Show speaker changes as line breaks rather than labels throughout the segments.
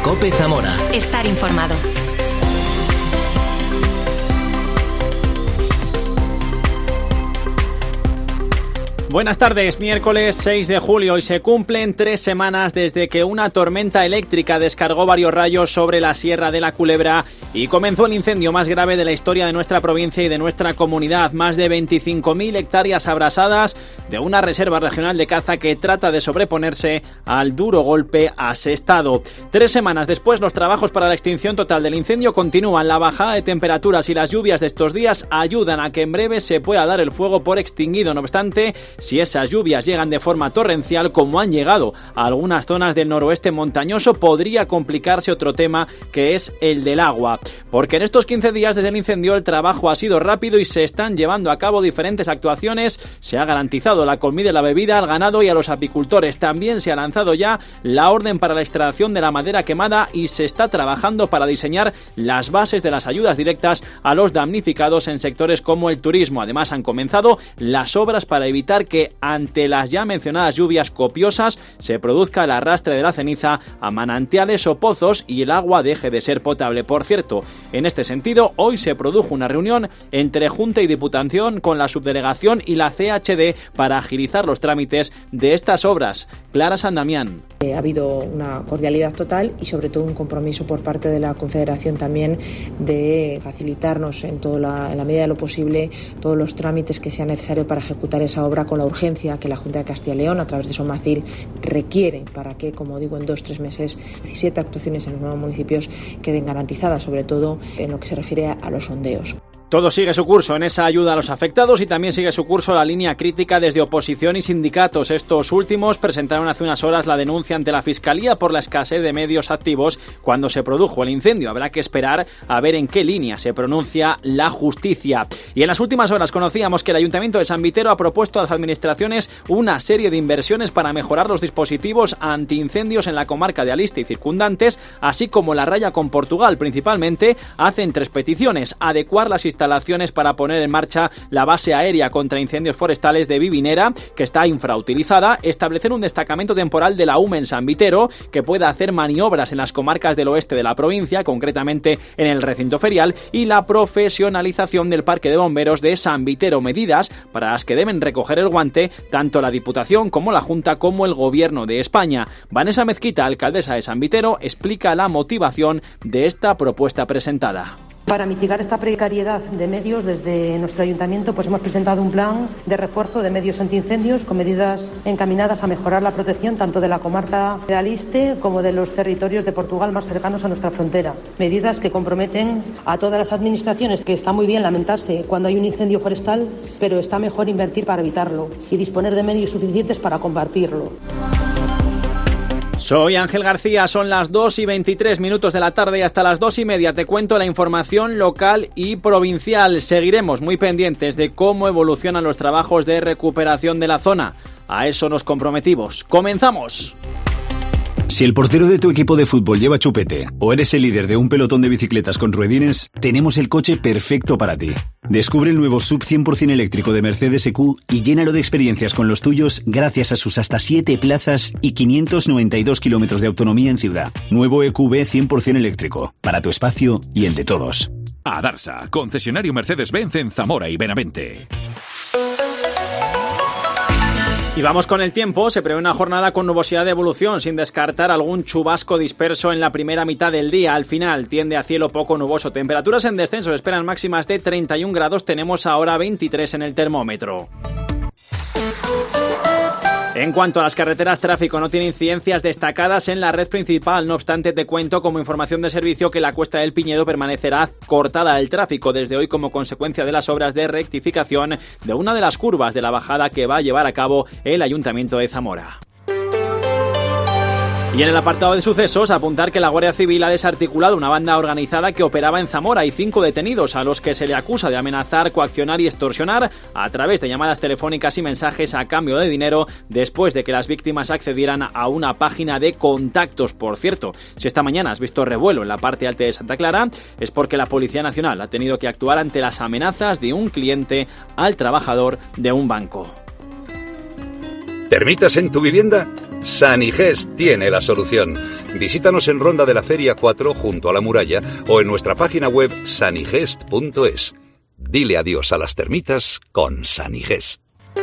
COPE Zamora.
Estar informado.
Buenas tardes, miércoles 6 de julio y se cumplen 3 semanas desde que una tormenta eléctrica descargó varios rayos sobre la Sierra de la Culebra y comenzó el incendio más grave de la historia de nuestra provincia y de nuestra comunidad. Más de 25.000 hectáreas abrasadas de una reserva regional de caza que trata de sobreponerse al duro golpe asestado. 3 semanas después, los trabajos para la extinción total del incendio continúan. La bajada de temperaturas y las lluvias de estos días ayudan a que en breve se pueda dar el fuego por extinguido. No obstante, si esas lluvias llegan de forma torrencial, como han llegado a algunas zonas del noroeste montañoso, podría complicarse otro tema, que es el del agua. Porque en estos 15 días desde el incendio el trabajo ha sido rápido y se están llevando a cabo diferentes actuaciones. Se ha garantizado la comida y la bebida al ganado y a los apicultores. También se ha lanzado ya la orden para la extracción de la madera quemada y se está trabajando para diseñar las bases de las ayudas directas a los damnificados en sectores como el turismo. Además, han comenzado las obras para evitar que ante las ya mencionadas lluvias copiosas se produzca el arrastre de la ceniza a manantiales o pozos y el agua deje de ser potable. Por cierto, en este sentido, hoy se produjo una reunión entre Junta y Diputación con la subdelegación y la CHD para agilizar los trámites de estas obras. Clara San Damián.
Ha habido una cordialidad total y sobre todo un compromiso por parte de la Confederación también de facilitarnos en la medida de lo posible todos los trámites que sea necesario para ejecutar esa obra con la urgencia que la Junta de Castilla y León a través de SOMACIL requiere para que, como digo, en 2-3 meses 17 actuaciones en los nuevos municipios queden garantizadas, sobre todo en lo que se refiere a los sondeos.
Todo sigue su curso en esa ayuda a los afectados y también sigue su curso la línea crítica desde oposición y sindicatos. Estos últimos presentaron hace unas horas la denuncia ante la Fiscalía por la escasez de medios activos cuando se produjo el incendio. Habrá que esperar a ver en qué línea se pronuncia la justicia. Y en las últimas horas conocíamos que el Ayuntamiento de San Vitero ha propuesto a las administraciones una serie de inversiones para mejorar los dispositivos antiincendios en la comarca de Aliste y circundantes, así como la raya con Portugal. Principalmente hacen 3 peticiones: adecuar las instalaciones para poner en marcha la base aérea contra incendios forestales de Vivinera, que está infrautilizada, establecer un destacamento temporal de la UME en San Vitero que pueda hacer maniobras en las comarcas del oeste de la provincia, concretamente en el recinto ferial, y la profesionalización del parque de bomberos de San Vitero, medidas para las que deben recoger el guante tanto la Diputación como la Junta como el Gobierno de España. Vanessa Mezquita, alcaldesa de San Vitero, explica la motivación de esta propuesta presentada.
Para mitigar esta precariedad de medios, desde nuestro ayuntamiento hemos presentado un plan de refuerzo de medios antiincendios con medidas encaminadas a mejorar la protección tanto de la comarca de Aliste como de los territorios de Portugal más cercanos a nuestra frontera. Medidas que comprometen a todas las administraciones, que está muy bien lamentarse cuando hay un incendio forestal, pero está mejor invertir para evitarlo y disponer de medios suficientes para combatirlo.
Soy Ángel García, son las 2:23 de la tarde y hasta las 2:30 te cuento la información local y provincial. Seguiremos muy pendientes de cómo evolucionan los trabajos de recuperación de la zona. A eso nos comprometimos. ¡Comenzamos!
Si el portero de tu equipo de fútbol lleva chupete o eres el líder de un pelotón de bicicletas con ruedines, tenemos el coche perfecto para ti. Descubre el nuevo SUV 100% eléctrico de Mercedes EQ y llénalo de experiencias con los tuyos gracias a sus hasta 7 plazas y 592 kilómetros de autonomía en ciudad. Nuevo EQB 100% eléctrico, para tu espacio y el de todos.
Adarsa, concesionario Mercedes-Benz en Zamora y Benavente.
Y vamos con el tiempo. Se prevé una jornada con nubosidad de evolución, sin descartar algún chubasco disperso en la primera mitad del día. Al final tiende a cielo poco nuboso. Temperaturas en descenso, esperan máximas de 31 grados. Tenemos ahora 23 en el termómetro. En cuanto a las carreteras, tráfico no tiene incidencias destacadas en la red principal. No obstante, te cuento como información de servicio que la Cuesta del Piñedo permanecerá cortada del tráfico desde hoy como consecuencia de las obras de rectificación de una de las curvas de la bajada que va a llevar a cabo el Ayuntamiento de Zamora. Y en el apartado de sucesos, apuntar que la Guardia Civil ha desarticulado una banda organizada que operaba en Zamora. Hay 5 detenidos a los que se le acusa de amenazar, coaccionar y extorsionar a través de llamadas telefónicas y mensajes a cambio de dinero después de que las víctimas accedieran a una página de contactos. Por cierto, si esta mañana has visto revuelo en la parte alta de Santa Clara, es porque la Policía Nacional ha tenido que actuar ante las amenazas de un cliente al trabajador de un banco.
¿Termitas en tu vivienda? Sanigest tiene la solución. Visítanos en Ronda de la Feria 4 junto a la muralla o en nuestra página web sanigest.es. Dile adiós a las termitas con Sanigest.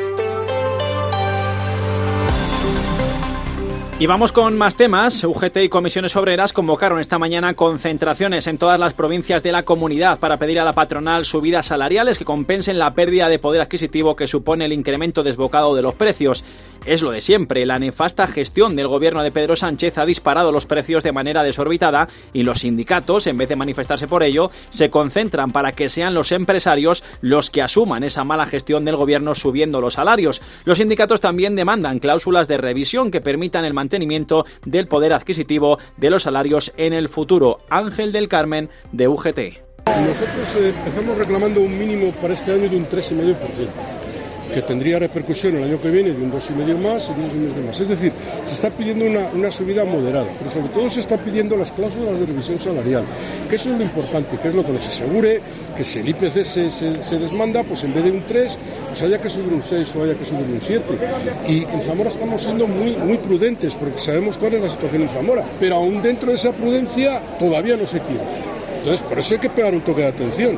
Y vamos con más temas. UGT y comisiones obreras convocaron esta mañana concentraciones en todas las provincias de la comunidad para pedir a la patronal subidas salariales que compensen la pérdida de poder adquisitivo que supone el incremento desbocado de los precios. Es lo de siempre, la nefasta gestión del gobierno de Pedro Sánchez ha disparado los precios de manera desorbitada y los sindicatos, en vez de manifestarse por ello, se concentran para que sean los empresarios los que asuman esa mala gestión del gobierno subiendo los salarios. Los sindicatos también demandan cláusulas de revisión que permitan el mantenimiento del poder adquisitivo de los salarios en el futuro. Ángel del Carmen, de UGT.
Nosotros empezamos reclamando un mínimo para este año de un 3,5%. que tendría repercusión el año que viene de un 2,5 más y de un 2,5 más. Es decir, se está pidiendo una subida moderada, pero sobre todo se está pidiendo las cláusulas de revisión salarial, que eso es lo importante, que es lo que nos asegure que si el IPC se desmanda, pues en vez de un 3, pues haya que subir un 6 o haya que subir un 7. Y en Zamora estamos siendo muy prudentes, porque sabemos cuál es la situación en Zamora, pero aún dentro de esa prudencia todavía no se quiere. Entonces, por eso hay que pegar un toque de atención.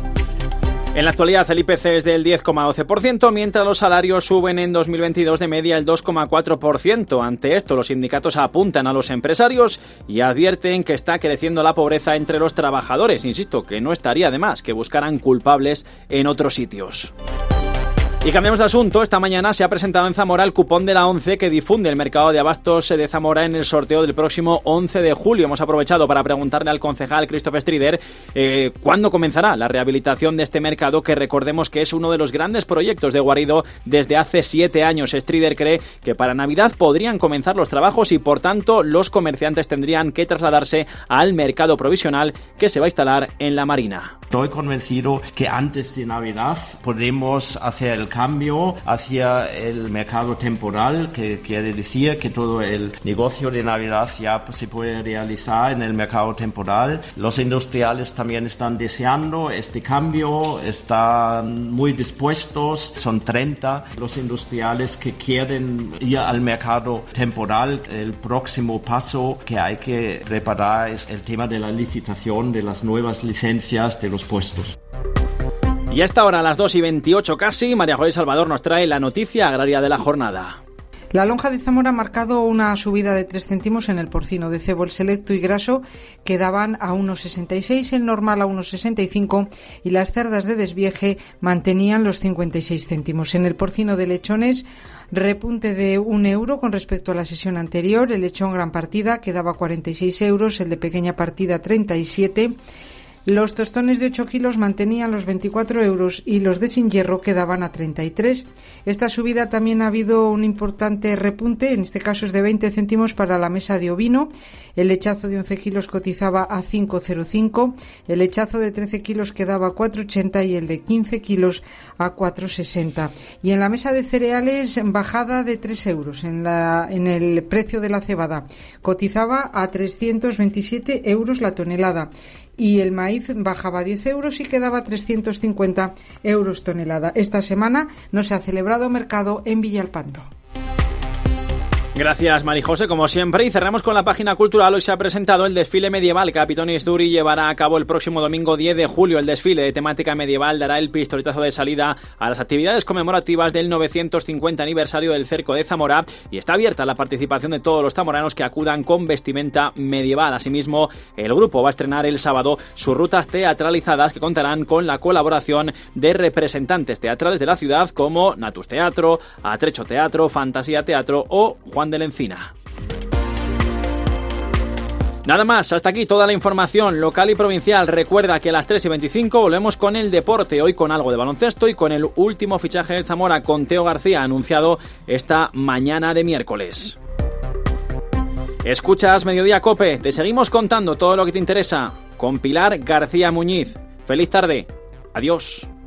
En la actualidad el IPC es del 10,12%, mientras los salarios suben en 2022 de media el 2,4%. Ante esto, los sindicatos apuntan a los empresarios y advierten que está creciendo la pobreza entre los trabajadores. Insisto, que no estaría de más que buscaran culpables en otros sitios. Y cambiamos de asunto. Esta mañana se ha presentado en Zamora el cupón de la ONCE que difunde el mercado de abastos de Zamora en el sorteo del próximo 11 de julio. Hemos aprovechado para preguntarle al concejal Christopher Strider cuándo comenzará la rehabilitación de este mercado, que recordemos que es uno de los grandes proyectos de Guarido desde hace 7 años. Strider cree que para Navidad podrían comenzar los trabajos y por tanto los comerciantes tendrían que trasladarse al mercado provisional que se va a instalar en la Marina.
Estoy convencido que antes de Navidad podemos hacer el cambio hacia el mercado temporal, que quiere decir que todo el negocio de Navidad ya se puede realizar en el mercado temporal. Los industriales también están deseando este cambio, están muy dispuestos, son 30 los industriales que quieren ir al mercado temporal. El próximo paso que hay que preparar es el tema de la licitación de las nuevas licencias de los puestos.
Y a esta hora, a las 2:28 casi, María José Salvador nos trae la noticia agraria de la jornada.
La lonja de Zamora ha marcado una subida de 3 céntimos en el porcino de cebo. El selecto y graso quedaban a 1,66, el normal a 1,65 y las cerdas de desvieje mantenían los 56 céntimos. En el porcino de lechones, repunte de 1 euro con respecto a la sesión anterior. El lechón gran partida quedaba a 46 euros, el de pequeña partida 37. Los tostones de 8 kilos mantenían los 24 euros y los de sin hierro quedaban a 33. Esta subida también ha habido un importante repunte, en este caso es de 20 céntimos para la mesa de ovino. El lechazo de 11 kilos cotizaba a 5,05, el lechazo de 13 kilos quedaba a 4,80 y el de 15 kilos a 4,60. Y en la mesa de cereales, bajada de 3 euros en el precio de la cebada. Cotizaba a 327 euros la tonelada. Y el maíz bajaba 10 euros y quedaba a 350 euros tonelada. Esta semana no se ha celebrado mercado en Villalpando.
Gracias, Marijose, como siempre. Y cerramos con la página cultural. Hoy se ha presentado el desfile medieval que Capitonis Duri llevará a cabo el próximo domingo 10 de julio. El desfile de temática medieval dará el pistoletazo de salida a las actividades conmemorativas del 950 aniversario del cerco de Zamora y está abierta la participación de todos los zamoranos que acudan con vestimenta medieval. Asimismo, el grupo va a estrenar el sábado sus rutas teatralizadas que contarán con la colaboración de representantes teatrales de la ciudad como Natus Teatro, Atrecho Teatro, Fantasía Teatro o Juan de la Encina. Nada más, hasta aquí toda la información local y provincial. Recuerda que a las 3:25 volvemos con el deporte, hoy con algo de baloncesto y con el último fichaje del Zamora con Teo García, anunciado esta mañana de miércoles. Escuchas Mediodía Cope, te seguimos contando todo lo que te interesa con Pilar García Muñiz. Feliz tarde, adiós.